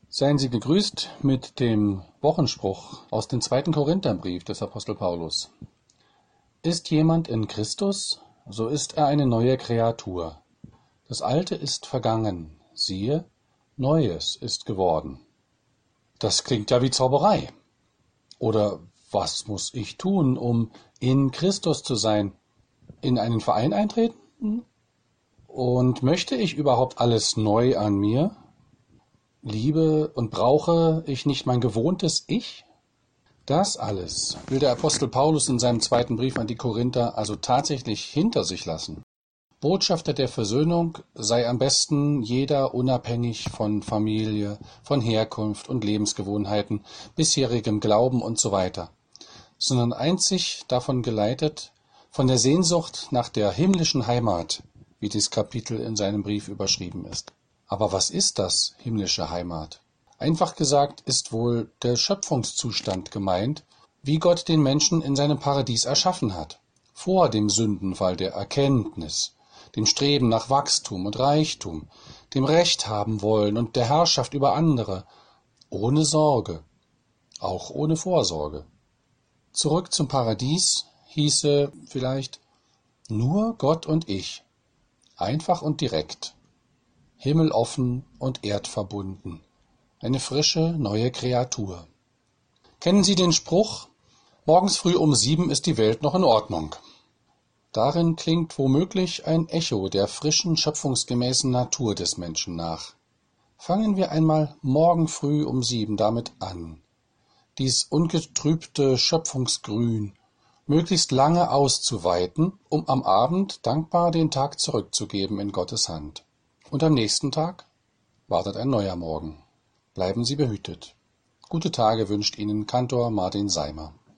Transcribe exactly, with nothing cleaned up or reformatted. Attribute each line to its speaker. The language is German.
Speaker 1: Seien Sie gegrüßt mit dem Wochenspruch aus dem zweiten Korintherbrief des Apostel Paulus. Ist jemand in Christus, so ist er eine neue Kreatur. Das Alte ist vergangen, siehe, Neues ist geworden. Das klingt ja wie Zauberei. Oder was muss ich tun, um in Christus zu sein? In einen Verein eintreten? Und möchte ich überhaupt alles neu an mir? Liebe und brauche ich nicht mein gewohntes Ich? Das alles will der Apostel Paulus in seinem zweiten Brief an die Korinther also tatsächlich hinter sich lassen. Botschafter der Versöhnung sei am besten jeder unabhängig von Familie, von Herkunft und Lebensgewohnheiten, bisherigem Glauben und so weiter, sondern einzig davon geleitet, von der Sehnsucht nach der himmlischen Heimat, wie dieses Kapitel in seinem Brief überschrieben ist. Aber was ist das, himmlische Heimat? Einfach gesagt ist wohl der Schöpfungszustand gemeint, wie Gott den Menschen in seinem Paradies erschaffen hat, vor dem Sündenfall der Erkenntnis, dem Streben nach Wachstum und Reichtum, dem Recht haben wollen und der Herrschaft über andere, ohne Sorge, auch ohne Vorsorge. Zurück zum Paradies hieße vielleicht nur Gott und ich, einfach und direkt. Himmel offen und Erd verbunden. Eine frische, neue Kreatur. Kennen Sie den Spruch, morgens früh um sieben ist die Welt noch in Ordnung? Darin klingt womöglich ein Echo der frischen, schöpfungsgemäßen Natur des Menschen nach. Fangen wir einmal morgen früh um sieben damit an, dies ungetrübte Schöpfungsgrün möglichst lange auszuweiten, um am Abend dankbar den Tag zurückzugeben in Gottes Hand. Und am nächsten Tag wartet ein neuer Morgen. Bleiben Sie behütet. Gute Tage wünscht Ihnen Kantor Martin Seimer.